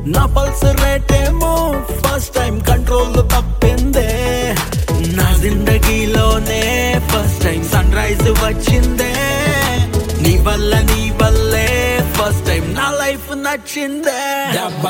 నా pulse rate ఏమో first time control తప్పిందే. నా జిందగీలోనే ఫస్ట్ టైం సన్ రైజ్ వచ్చిందే. నీ వల్లే ఫస్ట్ టైం నా లైఫ్ నచ్చిందే. దెబ్బ